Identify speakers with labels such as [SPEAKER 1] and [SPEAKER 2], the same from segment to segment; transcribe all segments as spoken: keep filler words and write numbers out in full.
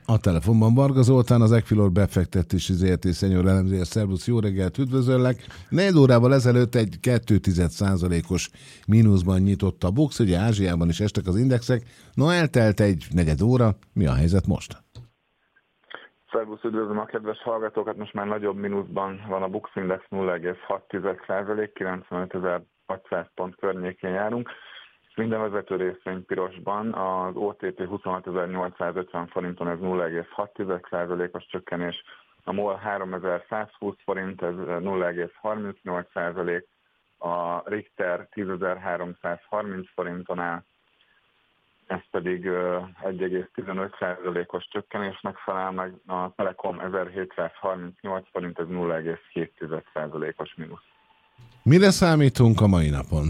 [SPEAKER 1] A telefonban Varga Zoltán, az Equilor befektetési zé er té senior elemzője. Szervusz, jó reggelt, üdvözöllek. Négy órával ezelőtt egy két százalékos mínuszban nyitott a BUX, ugye Ázsiában is estek az indexek. No, eltelt egy negyed óra, mi a helyzet most?
[SPEAKER 2] Szervusz, üdvözlöm a kedves hallgatókat, most már nagyobb mínuszban van a BUX Index, nulla egész hat százalék, kilencvenötezer-hatszáz pont környékén járunk. Minden vezető részvény pirosban, az o té pé huszonhatezer-nyolcszázötven forinton, ez nulla egész hat százalékos csökkenés, a MOL háromezer-százhúsz forint, ez nulla egész harmincnyolc százalék, a Richter tízezer-háromszázharminc forinton áll, ez pedig egy egész tizenöt százalékos csökkenésnek felel meg, a Telekom ezerhétszázharmincnyolc forint, ez nulla egész hét százalékos mínusz.
[SPEAKER 1] Mire számítunk a mai napon?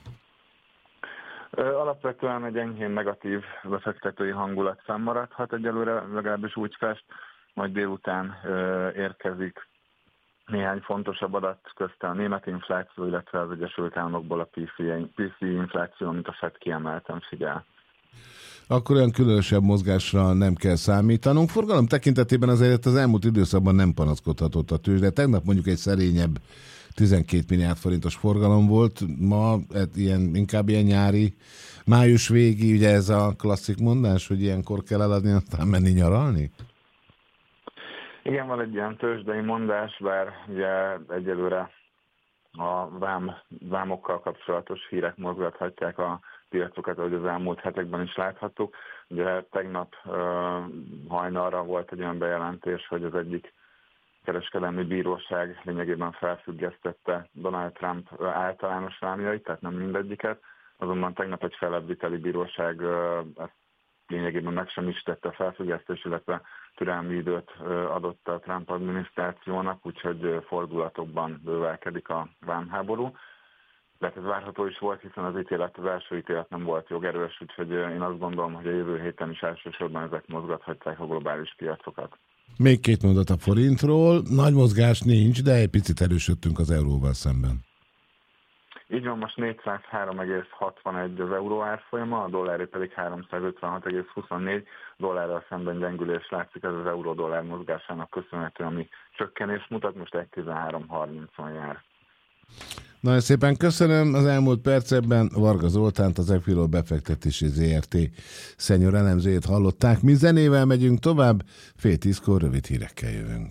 [SPEAKER 2] Alapvetően egy enyhén negatív befektetői hangulat fennmaradhat egyelőre, legalábbis úgy fest, majd délután érkezik néhány fontosabb adat, közte a német infláció, illetve az Egyesült Államokból a pé cé i infláció, amit a Fed kiemelten figyel.
[SPEAKER 1] Akkor olyan különösebb mozgásra nem kell számítanunk. Forgalom tekintetében azért az elmúlt időszakban nem panaszkodhatott a tőzsde. Tegnap mondjuk egy szerényebb tizenkét milliárd forintos forgalom volt, ma ilyen, inkább ilyen nyári, május végi, ugye ez a klasszik mondás, hogy ilyenkor kell eladni, aztán menni nyaralni?
[SPEAKER 2] Igen, van egy ilyen tőzsdei mondás, bár ugye egyelőre a vám, vámokkal kapcsolatos hírek mozgathatják a piacokat, ahogy az elmúlt hetekben is láthattuk. Ugye tegnap uh, hajnalra volt egy olyan bejelentés, hogy az egyik kereskedelmi bíróság lényegében felfüggesztette Donald Trump általános vámjait, tehát nem mindegyiket, azonban tegnap egy fellebbviteli bíróság ezt lényegében megsemmisítette a felfüggesztés, illetve türelmi időt adott a Trump adminisztrációnak, úgyhogy fordulatokban bővelkedik a vámháború. De ez várható is volt, hiszen az ítélet, az első ítélet nem volt jogerős, úgyhogy én azt gondolom, hogy a jövő héten is elsősorban ezek mozgathatják a globális piacokat.
[SPEAKER 1] Még két mondat a forintról. Nagy mozgás nincs, de egy picit erősödtünk az euróval szemben.
[SPEAKER 2] Így van, most négyszázhárom egész hatvanegy az euró árfolyama, a dolláré pedig háromszázötvenhat egész huszonnégy, dollárral szemben gyengülés látszik, ez az euró-dollár mozgásának köszönhető, ami csökkenés mutat, most egy tizenhárom harmincon jár.
[SPEAKER 1] Nagyon szépen köszönöm. Az elmúlt percekben Varga Zoltánt, az Equilor befektetési zé er té senior elemzőjét hallották. Mi zenével megyünk tovább, fél tízkor rövid hírekkel jövünk.